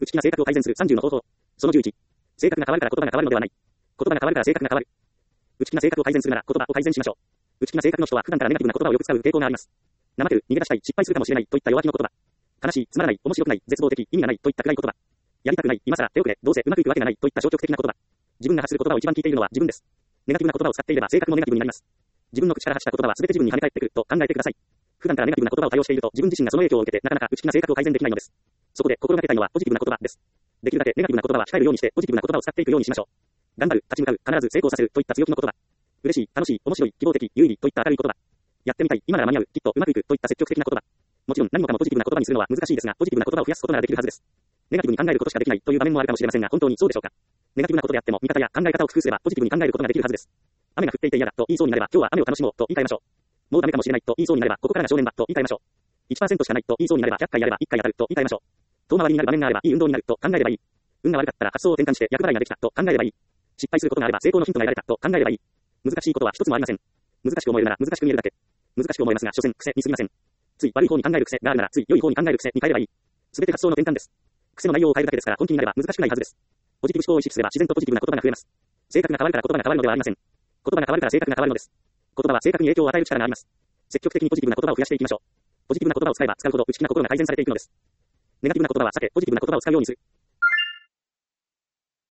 内気な性格を改善する30の方法。その11。性格が変わるから言葉が変わるのではない。言葉が変わるから性格が変わる。内気な性格を改善するなら言葉を改善しましょう。内気な性格の人は普段からネガティブな言葉をよく使う傾向があります。怠ける、逃げ出したい、失敗するかもしれないといった弱気の言葉。悲しい、つまらない、面白くない、絶望的、意味がないといった暗い言葉。やりたくない、今更手遅れ、どうせうまくいくわけがないといった消極的な言葉。自分が発する言葉を一番聞いているのは自分です。ネガティブな言葉を使っていれば性格もネガティブになります。自分の口から発した言葉は全て自分に跳ね返ってくると考えてください。普段からネガティブな言葉を多用していると自分自身がその影響を受けてなかなか内気な性格を改善できないのです。そこで心がけたいのはポジティブな言葉です。できるだけネガティブな言葉は控えるようにしてポジティブな言葉を使っていくようにしましょう。頑張る、立ち向かう、必ず成功させるといった強気の言葉。嬉しい、楽しい、面白い、希望的、有意義といった明るい言葉。やってみたい、今なら間に合う、きっとうまくいくといった積極的な言葉。もちろん何もかもポジティブな言葉にするのは難しいですが、ポジティブな言葉を増やすことならできるはずです。ネガティブに考えることしかできないという場面もあるかもしれませんが、本当にそうでしょうか。ネガティブなことであっても見方や考え方を工夫すればポジティブに考えることができるはずです。雨が降っていて嫌だと言いそうになれば今日は雨を楽しもうと言い換えましょう。もうダメかもしれないと言いそうになればここからが正念場と言い換えましょう。1% しかないと言いそうになれば100回やれば1回当たると言い換えましょう。遠回りになる場面があればいい運動になると考えればいい。運が悪かったら発想を転換して厄払いができたと考えればいい。失敗することがあれば成功のヒントが得られたと考えればいい。難しいことは一つもありません。難しく思えるなら難しく見えるだけ。難しく思いますが所詮癖に過ぎません。つい悪い方に考える癖があるならつい良い方に考える癖に変えればいい。すべて発想の転換です。癖の内容を変えるだけですから本気になれば難しくないはずです。ポジティブ思考を意識すれば自然とポジティブな言葉が増えます。性格が変わるから言葉が変わるのではありません。言葉が変わるから性格が変わるのです。言葉は性格に影響を与える力があります。積極的にポジティブな言葉を増やしていきましょう。ポジティブな言葉を使えば使うほど内気な心が改善されていくのです。ネガティブな言葉は避け、ポジティブな言葉を使うようにする。